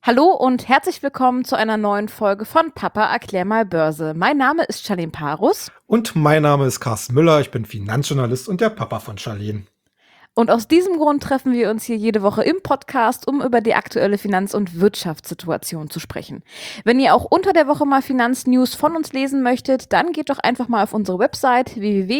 Hallo und herzlich willkommen zu einer neuen Folge von Papa erklär mal Börse. Mein Name ist Charlene Parus Und mein Name ist Carsten Müller, ich bin Finanzjournalist und der Papa von Charlene. und aus diesem Grund treffen wir uns hier jede Woche im Podcast, um über die aktuelle Finanz- und Wirtschaftssituation zu sprechen. Wenn ihr auch unter der Woche mal Finanznews von uns lesen möchtet, dann geht doch einfach mal auf unsere Website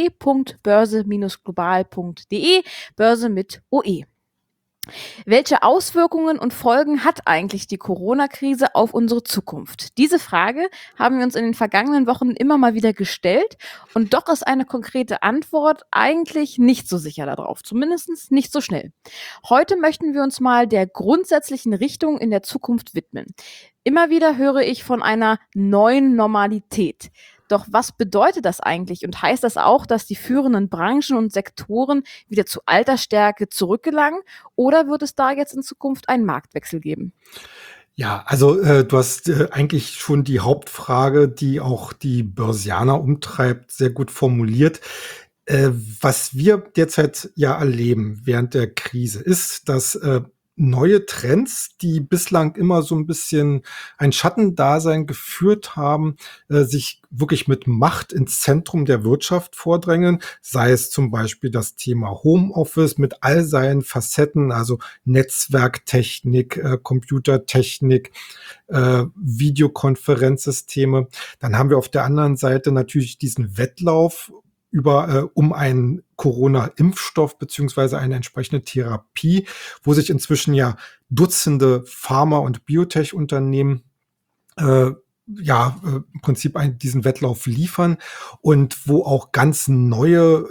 www.börse-global.de, Börse mit OE. Welche Auswirkungen und Folgen hat eigentlich die Corona-Krise auf unsere Zukunft? Diese Frage haben wir uns in den vergangenen Wochen immer mal wieder gestellt und doch ist eine konkrete Antwort eigentlich nicht so sicher darauf, zumindest nicht so schnell. Heute möchten wir uns mal der grundsätzlichen Richtung in der Zukunft widmen. Immer wieder höre ich von einer neuen Normalität. Doch was bedeutet das eigentlich und heißt das auch, dass die führenden Branchen und Sektoren wieder zu alter Stärke zurückgelangen oder wird es da jetzt in Zukunft einen Marktwechsel geben? Ja, also du hast eigentlich schon die Hauptfrage, die auch die Börsianer umtreibt, sehr gut formuliert. Was wir derzeit ja erleben während der Krise ist, dass neue Trends, die bislang immer so ein bisschen ein Schattendasein geführt haben, sich wirklich mit Macht ins Zentrum der Wirtschaft vordrängen, sei es zum Beispiel das Thema Homeoffice mit all seinen Facetten, also Netzwerktechnik, Computertechnik, Videokonferenzsysteme. Dann haben wir auf der anderen Seite natürlich diesen Wettlauf um einen Corona-Impfstoff beziehungsweise eine entsprechende Therapie, wo sich inzwischen ja Dutzende Pharma- und Biotech-Unternehmen im Prinzip diesen Wettlauf liefern und wo auch ganz neue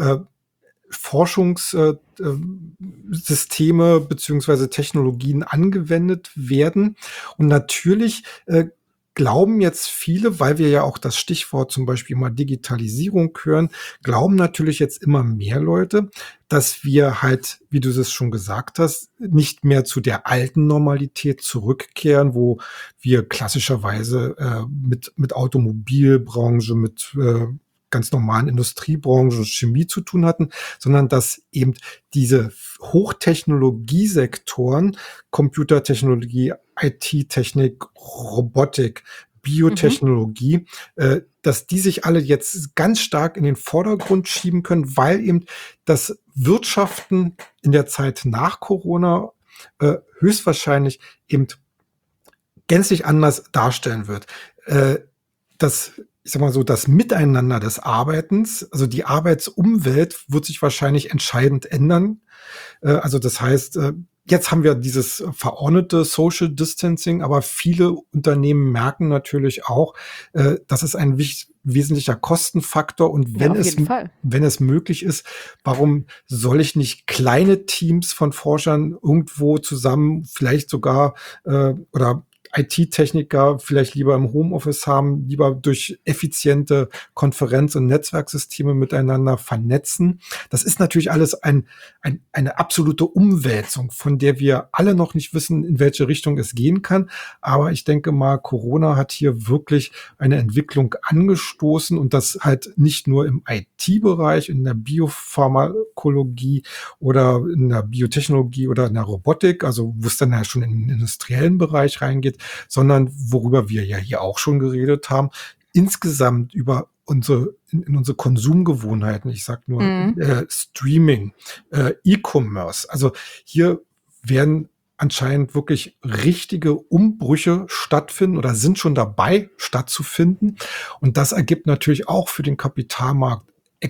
Forschungssysteme beziehungsweise Technologien angewendet werden. Und natürlich glauben jetzt viele, weil wir ja auch das Stichwort zum Beispiel mal Digitalisierung hören, glauben natürlich jetzt immer mehr Leute, dass wir halt, wie du es schon gesagt hast, nicht mehr zu der alten Normalität zurückkehren, wo wir klassischerweise mit Automobilbranche, mit ganz normalen Industriebranchen, Chemie zu tun hatten, sondern dass eben diese Hochtechnologiesektoren, Computertechnologie, IT-Technik, Robotik, Mhm. Biotechnologie, dass die sich alle jetzt ganz stark in den Vordergrund schieben können, weil eben das Wirtschaften in der Zeit nach Corona höchstwahrscheinlich eben gänzlich anders darstellen wird. Äh, ich sag mal so, das Miteinander des Arbeitens, also die Arbeitsumwelt wird sich wahrscheinlich entscheidend ändern. Also das heißt, jetzt haben wir dieses verordnete Social Distancing, aber viele Unternehmen merken natürlich auch, das ist ein wesentlicher Kostenfaktor und Ja, auf jeden Fall. wenn es möglich ist, warum soll ich nicht kleine Teams von Forschern irgendwo zusammen, vielleicht sogar oder IT-Techniker vielleicht lieber im Homeoffice haben, lieber durch effiziente Konferenz- und Netzwerksysteme miteinander vernetzen. Das ist natürlich alles eine absolute Umwälzung, von der wir alle noch nicht wissen, in welche Richtung es gehen kann. Aber ich denke mal, Corona hat hier wirklich eine Entwicklung angestoßen und das halt nicht nur im IT-Bereich, in der Biopharmakologie oder in der Biotechnologie oder in der Robotik, also wo es dann ja schon in den industriellen Bereich reingeht, sondern worüber wir ja hier auch schon geredet haben, insgesamt über in unsere Konsumgewohnheiten. Ich sag nur Mhm. Streaming, E-Commerce. Also hier werden anscheinend wirklich richtige Umbrüche stattfinden oder sind schon dabei stattzufinden. Und das ergibt natürlich auch für den Kapitalmarkt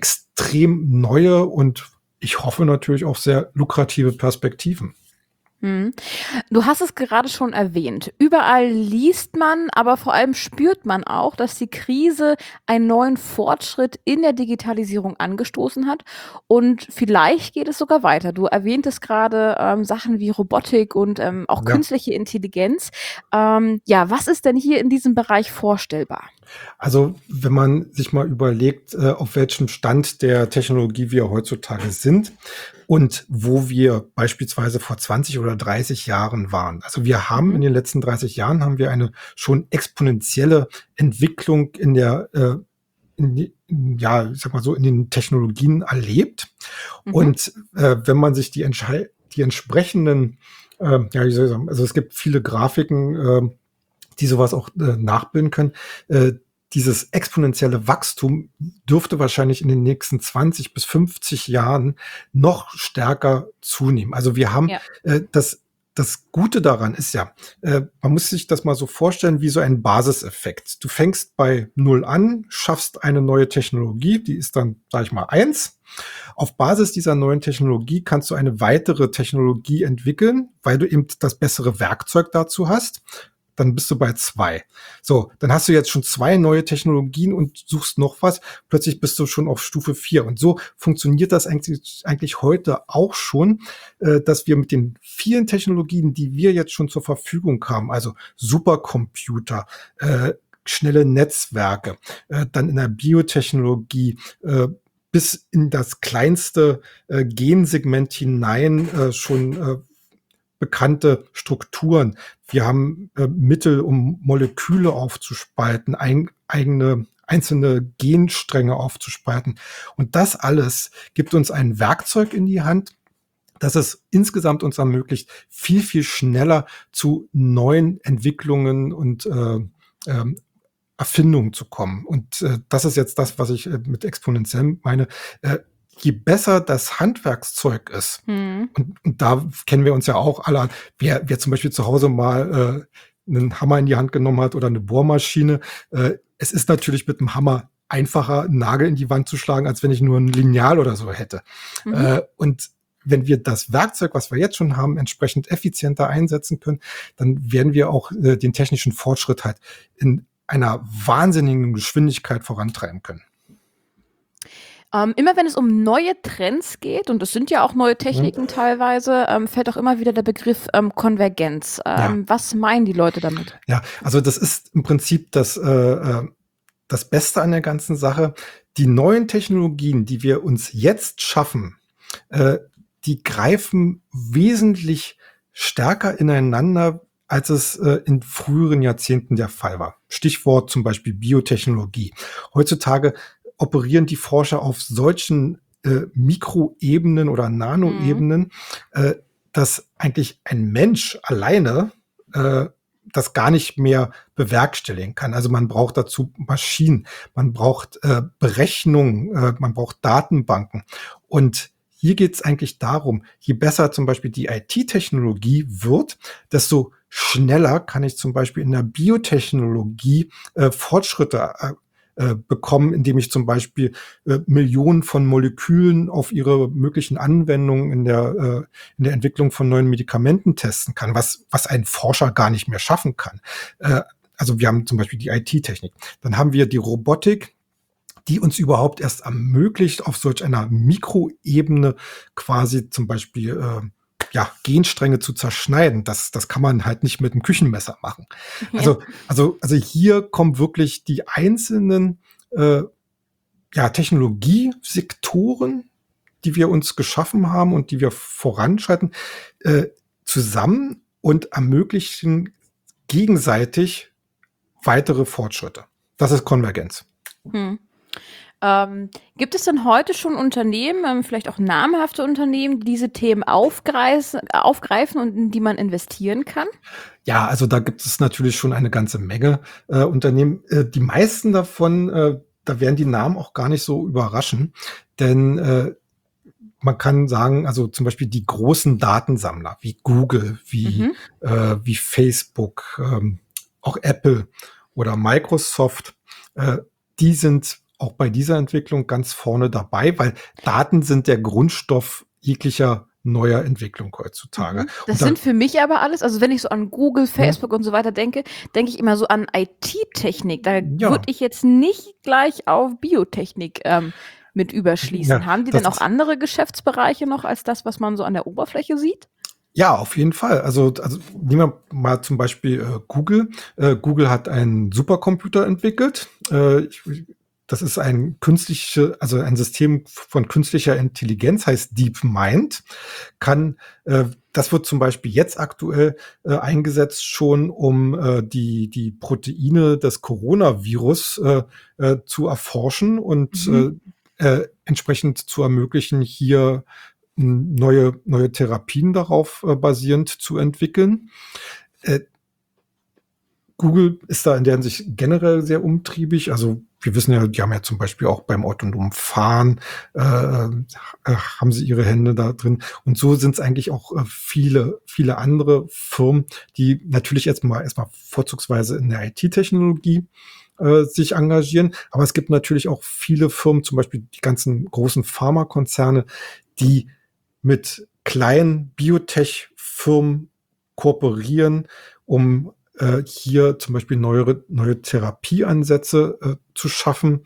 extrem neue und ich hoffe natürlich auch sehr lukrative Perspektiven. Mhm. Du hast es gerade schon erwähnt. Überall liest man, aber vor allem spürt man auch, dass die Krise einen neuen Fortschritt in der Digitalisierung angestoßen hat. Und vielleicht geht es sogar weiter. Du erwähntest gerade Sachen wie Robotik und auch Ja. künstliche Intelligenz. Ja, was ist denn hier in diesem Bereich vorstellbar? Also, wenn man sich mal überlegt, auf welchem Stand der Technologie wir heutzutage sind und wo wir beispielsweise vor 20 oder 30 Jahren waren. Also, wir haben Mhm. in den letzten 30 Jahren haben wir eine schon exponentielle Entwicklung ja, ich sag mal so, in den Technologien erlebt. Mhm. Und wenn man sich die entsprechenden ja, wie soll ich sagen, also es gibt viele Grafiken, die sowas auch nachbilden können. Dieses exponentielle Wachstum dürfte wahrscheinlich in den nächsten 20 bis 50 Jahren noch stärker zunehmen. Also wir haben Ja. das Gute daran ist ja, man muss sich das mal so vorstellen wie so ein Basiseffekt. Du fängst bei Null an, schaffst eine neue Technologie, die ist dann, sag ich mal, 1. Auf Basis dieser neuen Technologie kannst du eine weitere Technologie entwickeln, weil du eben das bessere Werkzeug dazu hast. Dann bist du bei 2. So, dann hast du jetzt schon 2 neue Technologien und suchst noch was. Plötzlich bist du schon auf Stufe 4. Und so funktioniert das eigentlich heute auch schon, dass wir mit den vielen Technologien, die wir jetzt schon zur Verfügung haben, also Supercomputer, schnelle Netzwerke, dann in der Biotechnologie, bis in das kleinste Gensegment hinein schon bekannte Strukturen. Wir haben Mittel, um Moleküle aufzuspalten, eigene einzelne Genstränge aufzuspalten. Und das alles gibt uns ein Werkzeug in die Hand, das es insgesamt uns ermöglicht, viel, viel schneller zu neuen Entwicklungen und Erfindungen zu kommen. Und das ist jetzt das, was ich mit exponentiell meine. Je besser das Handwerkszeug ist, und da kennen wir uns ja auch alle an, wer zum Beispiel zu Hause mal einen Hammer in die Hand genommen hat oder eine Bohrmaschine, es ist natürlich mit dem Hammer einfacher, einen Nagel in die Wand zu schlagen, als wenn ich nur ein Lineal oder so hätte. Und wenn wir das Werkzeug, was wir jetzt schon haben, entsprechend effizienter einsetzen können, dann werden wir auch den technischen Fortschritt halt in einer wahnsinnigen Geschwindigkeit vorantreiben können. Immer wenn es um neue Trends geht, und es sind ja auch neue Techniken teilweise, fällt auch immer wieder der Begriff Konvergenz. Was meinen die Leute damit? Ja, also das ist im Prinzip das Beste an der ganzen Sache. Die neuen Technologien, die wir uns jetzt schaffen, die greifen wesentlich stärker ineinander, als es in früheren Jahrzehnten der Fall war. Stichwort zum Beispiel Biotechnologie. Heutzutage operieren die Forscher auf solchen Mikroebenen oder Nanoebenen, dass eigentlich ein Mensch alleine das gar nicht mehr bewerkstelligen kann. Also man braucht dazu Maschinen, man braucht Berechnungen, man braucht Datenbanken. Und hier geht es eigentlich darum, je besser zum Beispiel die IT-Technologie wird, desto schneller kann ich zum Beispiel in der Biotechnologie Fortschritte bekommen, indem ich zum Beispiel Millionen von Molekülen auf ihre möglichen Anwendungen in der Entwicklung von neuen Medikamenten testen kann, was ein Forscher gar nicht mehr schaffen kann. Also wir haben zum Beispiel die IT-Technik. Dann haben wir die Robotik, die uns überhaupt erst ermöglicht, auf solch einer Mikroebene quasi zum Beispiel Genstränge zu zerschneiden. Das kann man halt nicht mit einem Küchenmesser machen. Also hier kommen wirklich die einzelnen Technologiesektoren, die wir uns geschaffen haben und die wir voranschreiten, zusammen und ermöglichen gegenseitig weitere Fortschritte. Das ist Konvergenz. Gibt es denn heute schon Unternehmen, vielleicht auch namhafte Unternehmen, die diese Themen aufgreifen und in die man investieren kann? Ja, also da gibt es natürlich schon eine ganze Menge Unternehmen. Die meisten davon, da werden die Namen auch gar nicht so überraschen, denn man kann sagen, also zum Beispiel die großen Datensammler wie Google, wie Facebook, auch Apple oder Microsoft, die sind auch bei dieser Entwicklung ganz vorne dabei, weil Daten sind der Grundstoff jeglicher neuer Entwicklung heutzutage. Das sind für mich aber alles, also wenn ich so an Google, Facebook und so weiter denke ich immer so an IT-Technik. Da würde ich jetzt nicht gleich auf Biotechnik mit überschließen. Ja, haben die denn auch andere Geschäftsbereiche noch als das, was man so an der Oberfläche sieht? Ja, auf jeden Fall. Also nehmen wir mal zum Beispiel Google. Google hat einen Supercomputer entwickelt. Das ist ein System von künstlicher Intelligenz, heißt DeepMind. Das wird zum Beispiel jetzt aktuell eingesetzt schon, um die Proteine des Coronavirus zu erforschen und entsprechend zu ermöglichen, hier neue Therapien darauf basierend zu entwickeln. Google ist da in der Hinsicht generell sehr umtriebig. Also wir wissen ja, die haben ja zum Beispiel auch beim autonomen Fahren haben sie ihre Hände da drin. Und so sind es eigentlich auch viele andere Firmen, die natürlich erstmal vorzugsweise in der IT-Technologie sich engagieren. Aber es gibt natürlich auch viele Firmen, zum Beispiel die ganzen großen Pharmakonzerne, die mit kleinen Biotech-Firmen kooperieren, um hier zum Beispiel neue Therapieansätze zu schaffen.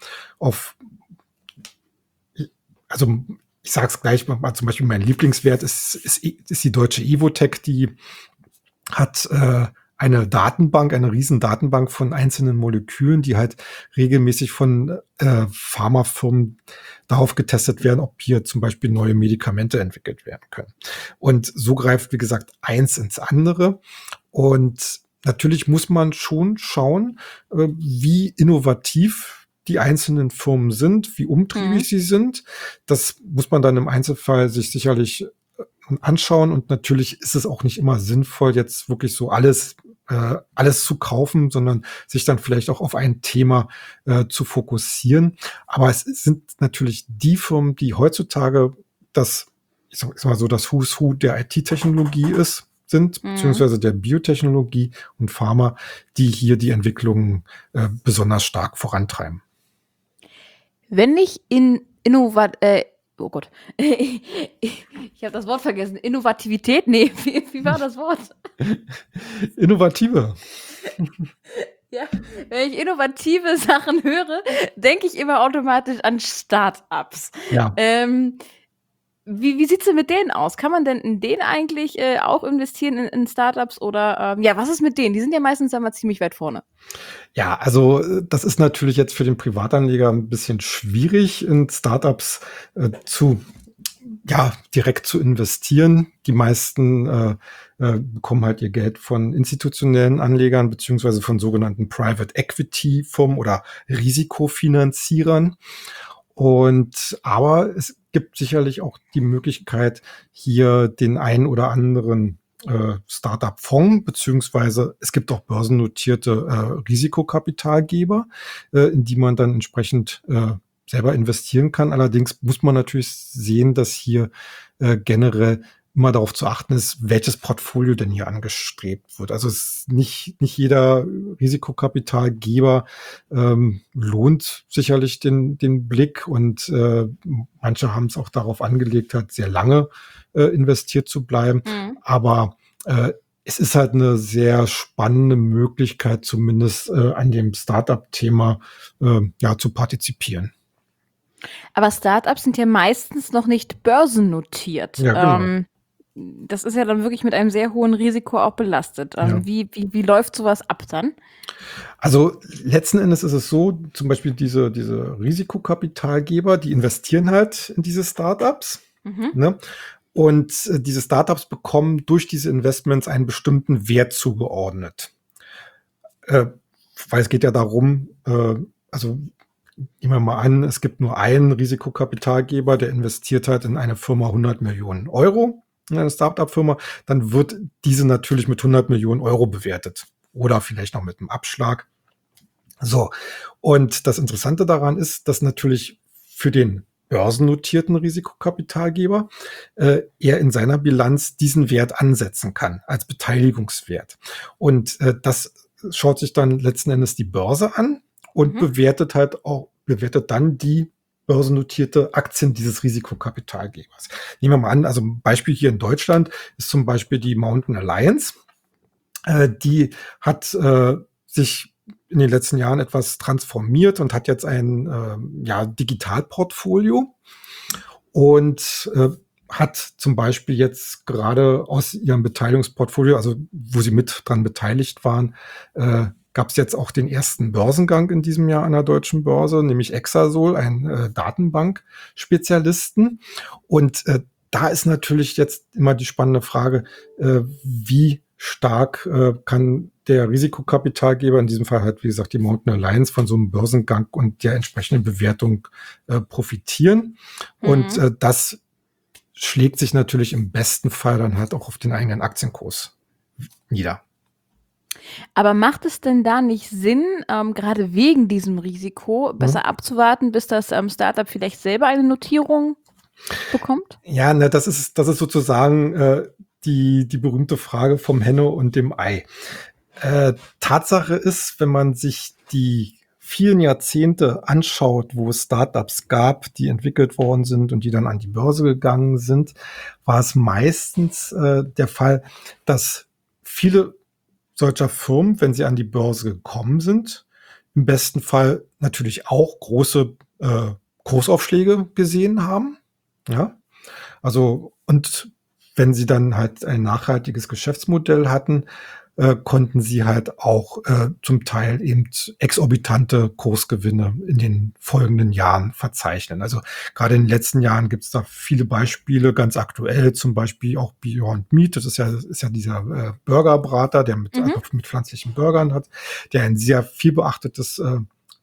Also ich sage es gleich mal, zum Beispiel mein Lieblingswert ist die deutsche Evotec, die hat eine Datenbank, eine riesen Datenbank von einzelnen Molekülen, die halt regelmäßig von Pharmafirmen darauf getestet werden, ob hier zum Beispiel neue Medikamente entwickelt werden können. Und so greift, wie gesagt, eins ins andere. Und natürlich muss man schon schauen, wie innovativ die einzelnen Firmen sind, wie umtriebig sie sind. Das muss man dann im Einzelfall sich sicherlich anschauen. Und natürlich ist es auch nicht immer sinnvoll, jetzt wirklich so alles zu kaufen, sondern sich dann vielleicht auch auf ein Thema zu fokussieren. Aber es sind natürlich die Firmen, die heutzutage das Who's Who der IT-Technologie sind, beziehungsweise der Biotechnologie und Pharma, die hier die Entwicklung besonders stark vorantreiben. Wenn ich oh Gott, ich habe das Wort vergessen. Innovativität? Nee, wie war das Wort? Innovative. Ja, wenn ich innovative Sachen höre, denke ich immer automatisch an Start-ups. Ja. Wie sieht's denn mit denen aus? Kann man denn in denen eigentlich auch investieren in Startups oder was ist mit denen? Die sind ja meistens einmal ziemlich weit vorne. Ja, also das ist natürlich jetzt für den Privatanleger ein bisschen schwierig, in Startups direkt zu investieren. Die meisten bekommen halt ihr Geld von institutionellen Anlegern beziehungsweise von sogenannten Private Equity Firmen oder Risikofinanzierern. Aber es gibt sicherlich auch die Möglichkeit, hier den einen oder anderen Startup-Fonds, beziehungsweise es gibt auch börsennotierte Risikokapitalgeber, in die man dann entsprechend selber investieren kann. Allerdings muss man natürlich sehen, dass hier generell immer darauf zu achten ist, welches Portfolio denn hier angestrebt wird. Also es ist nicht jeder Risikokapitalgeber lohnt sicherlich den Blick und manche haben es auch darauf angelegt, halt sehr lange investiert zu bleiben. Aber es ist halt eine sehr spannende Möglichkeit, zumindest an dem Startup-Thema zu partizipieren. Aber Startups sind ja meistens noch nicht börsennotiert. Ja, genau. Das ist ja dann wirklich mit einem sehr hohen Risiko auch belastet. Wie läuft sowas ab dann? Also letzten Endes ist es so, zum Beispiel diese Risikokapitalgeber, die investieren halt in diese Startups. Ne? Und diese Startups bekommen durch diese Investments einen bestimmten Wert zugeordnet. Weil es geht ja darum, nehmen wir mal an, es gibt nur einen Risikokapitalgeber, der investiert halt in eine Firma 100 Millionen Euro, in eine Startup-Firma, dann wird diese natürlich mit 100 Millionen Euro bewertet. Oder vielleicht noch mit einem Abschlag. So. Und das Interessante daran ist, dass natürlich für den börsennotierten Risikokapitalgeber er in seiner Bilanz diesen Wert ansetzen kann als Beteiligungswert. Und das schaut sich dann letzten Endes die Börse an und bewertet dann die börsennotierte Aktien dieses Risikokapitalgebers. Nehmen wir mal an, also ein Beispiel hier in Deutschland ist zum Beispiel die Mountain Alliance. Die hat sich in den letzten Jahren etwas transformiert und hat jetzt ein Digitalportfolio und hat zum Beispiel jetzt gerade aus ihrem Beteiligungsportfolio, also wo sie mit dran beteiligt waren, gab es jetzt auch den ersten Börsengang in diesem Jahr an der deutschen Börse, nämlich Exasol, ein Datenbank-Spezialisten. Und da ist natürlich jetzt immer die spannende Frage, wie stark kann der Risikokapitalgeber, in diesem Fall halt, wie gesagt, die Mountain Alliance, von so einem Börsengang und der entsprechenden Bewertung profitieren. Und das schlägt sich natürlich im besten Fall dann halt auch auf den eigenen Aktienkurs nieder. Aber macht es denn da nicht Sinn, gerade wegen diesem Risiko, besser abzuwarten, bis das Startup vielleicht selber eine Notierung bekommt? Ja, ne, das ist sozusagen die berühmte Frage vom Henne und dem Ei. Tatsache ist, wenn man sich die vielen Jahrzehnte anschaut, wo es Startups gab, die entwickelt worden sind und die dann an die Börse gegangen sind, war es meistens der Fall, dass viele solcher Firmen, wenn sie an die Börse gekommen sind, im besten Fall natürlich auch große Kursaufschläge gesehen haben. Ja, also und wenn sie dann halt ein nachhaltiges Geschäftsmodell hatten, konnten sie halt auch zum Teil eben exorbitante Kursgewinne in den folgenden Jahren verzeichnen. Also gerade in den letzten Jahren gibt es da viele Beispiele, ganz aktuell zum Beispiel auch Beyond Meat. Das ist ja dieser Burgerbrater, der mit pflanzlichen Burgern hat, der einen sehr viel beachteten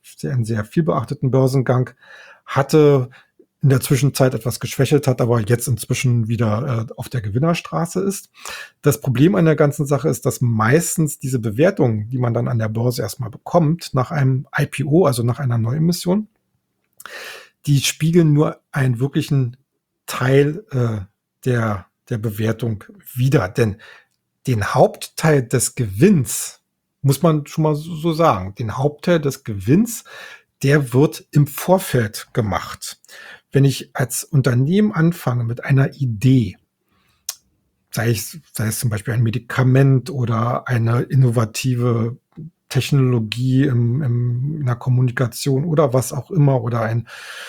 Börsengang hatte, in der Zwischenzeit etwas geschwächelt hat, aber jetzt inzwischen wieder auf der Gewinnerstraße ist. Das Problem an der ganzen Sache ist, dass meistens diese Bewertungen, die man dann an der Börse erstmal bekommt, nach einem IPO, also nach einer Neuemission, die spiegeln nur einen wirklichen Teil der Bewertung wider. Denn den Hauptteil des Gewinns, muss man schon mal so sagen, den Hauptteil des Gewinns, der wird im Vorfeld gemacht. Wenn ich als Unternehmen anfange mit einer Idee, sei es zum Beispiel ein Medikament oder eine innovative Technologie in der Kommunikation oder was auch immer oder ein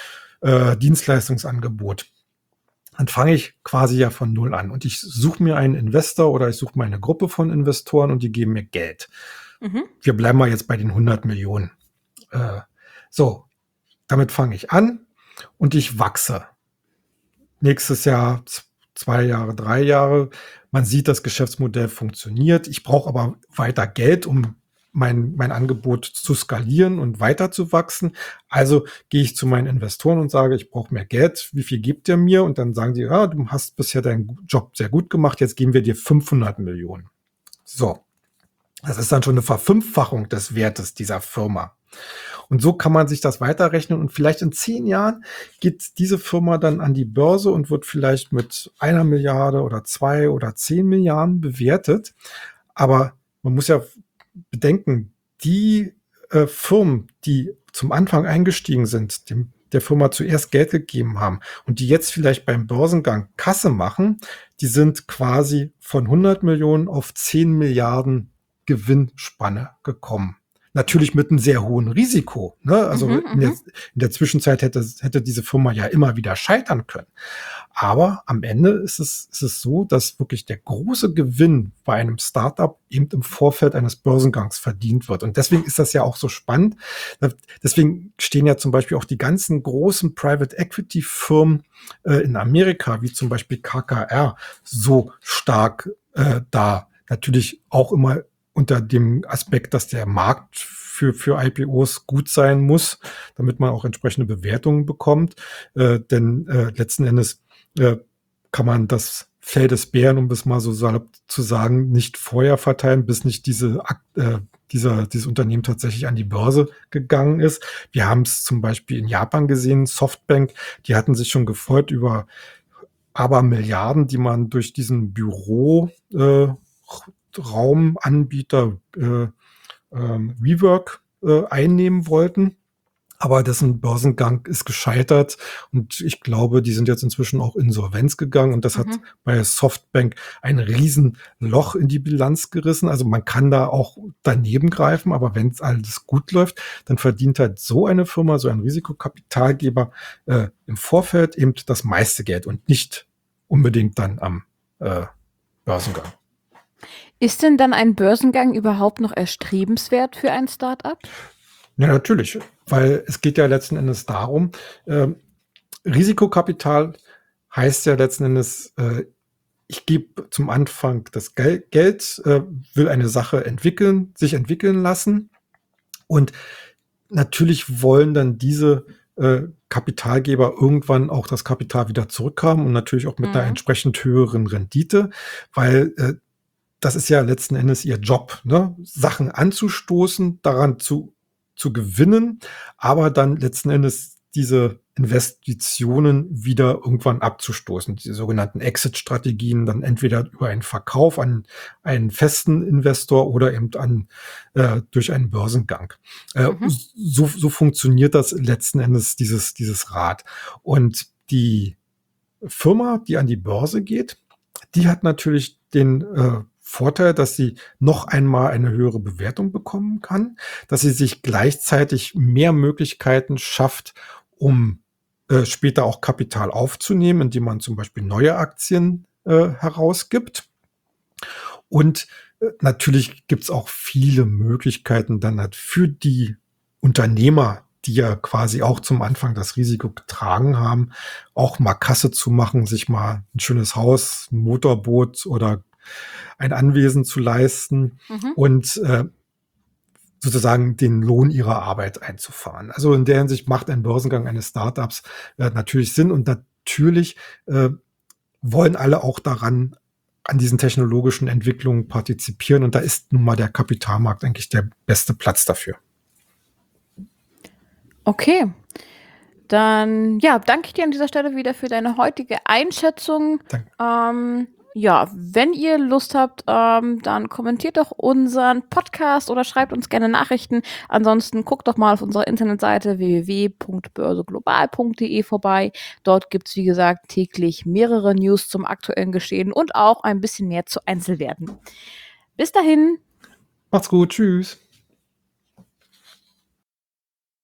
Dienstleistungsangebot, dann fange ich quasi ja von Null an und ich suche mir einen Investor oder ich suche mir eine Gruppe von Investoren und die geben mir Geld. Wir bleiben mal jetzt bei den 100 Millionen. So, damit fange ich an. Und ich wachse. Nächstes Jahr, 2 Jahre, 3 Jahre. Man sieht, das Geschäftsmodell funktioniert. Ich brauche aber weiter Geld, um mein Angebot zu skalieren und weiter zu wachsen. Also gehe ich zu meinen Investoren und sage, ich brauche mehr Geld. Wie viel gebt ihr mir? Und dann sagen die, ja, du hast bisher deinen Job sehr gut gemacht. Jetzt geben wir dir 500 Millionen. So. Das ist dann schon eine Verfünffachung des Wertes dieser Firma. Und so kann man sich das weiterrechnen und vielleicht in 10 Jahren geht diese Firma dann an die Börse und wird vielleicht mit 1 Milliarde oder 2 oder 10 Milliarden bewertet. Aber man muss ja bedenken, die Firmen, die zum Anfang eingestiegen sind, der Firma zuerst Geld gegeben haben und die jetzt vielleicht beim Börsengang Kasse machen, die sind quasi von 100 Millionen auf 10 Milliarden Gewinnspanne gekommen. Natürlich mit einem sehr hohen Risiko. Ne? Also in der Zwischenzeit hätte diese Firma ja immer wieder scheitern können. Aber am Ende ist es so, dass wirklich der große Gewinn bei einem Startup eben im Vorfeld eines Börsengangs verdient wird. Und deswegen ist das ja auch so spannend. Deswegen stehen ja zum Beispiel auch die ganzen großen Private Equity Firmen in Amerika, wie zum Beispiel KKR, so stark da. Natürlich auch immer unter dem Aspekt, dass der Markt für IPOs gut sein muss, damit man auch entsprechende Bewertungen bekommt. Denn letzten Endes kann man das Fell des Bären, um es mal so salopp zu sagen, nicht vorher verteilen, bis nicht dieses Unternehmen tatsächlich an die Börse gegangen ist. Wir haben es zum Beispiel in Japan gesehen, Softbank, die hatten sich schon gefreut über Abermilliarden, die man durch diesen Raumanbieter WeWork einnehmen wollten. Aber dessen Börsengang ist gescheitert und ich glaube, die sind jetzt inzwischen auch Insolvenz gegangen und das hat bei Softbank ein Riesenloch in die Bilanz gerissen. Also man kann da auch daneben greifen, aber wenn es alles gut läuft, dann verdient halt so eine Firma, so ein Risikokapitalgeber im Vorfeld eben das meiste Geld und nicht unbedingt dann am Börsengang. Ist denn dann ein Börsengang überhaupt noch erstrebenswert für ein Start-up? Ja, natürlich, weil es geht ja letzten Endes darum, Risikokapital heißt ja letzten Endes, ich gebe zum Anfang das Geld, will eine Sache sich entwickeln lassen und natürlich wollen dann diese Kapitalgeber irgendwann auch das Kapital wieder zurückhaben und natürlich auch mit einer entsprechend höheren Rendite, weil das ist ja letzten Endes ihr Job, ne? Sachen anzustoßen, daran zu gewinnen, aber dann letzten Endes diese Investitionen wieder irgendwann abzustoßen. Die sogenannten Exit-Strategien dann entweder über einen Verkauf an einen festen Investor oder eben durch einen Börsengang. So funktioniert das letzten Endes, dieses Rad. Und die Firma, die an die Börse geht, die hat natürlich den Vorteil, dass sie noch einmal eine höhere Bewertung bekommen kann, dass sie sich gleichzeitig mehr Möglichkeiten schafft, um später auch Kapital aufzunehmen, indem man zum Beispiel neue Aktien herausgibt. Und natürlich gibt's auch viele Möglichkeiten dann halt für die Unternehmer, die ja quasi auch zum Anfang das Risiko getragen haben, auch mal Kasse zu machen, sich mal ein schönes Haus, ein Motorboot oder ein Anwesen zu leisten und sozusagen den Lohn ihrer Arbeit einzufahren. Also in der Hinsicht macht ein Börsengang eines Startups natürlich Sinn und natürlich wollen alle auch an diesen technologischen Entwicklungen partizipieren und da ist nun mal der Kapitalmarkt eigentlich der beste Platz dafür. Okay, dann danke ich dir an dieser Stelle wieder für deine heutige Einschätzung. Wenn ihr Lust habt, dann kommentiert doch unseren Podcast oder schreibt uns gerne Nachrichten. Ansonsten guckt doch mal auf unserer Internetseite www.börseglobal.de vorbei. Dort gibt's wie gesagt, täglich mehrere News zum aktuellen Geschehen und auch ein bisschen mehr zu Einzelwerten. Bis dahin. Macht's gut. Tschüss.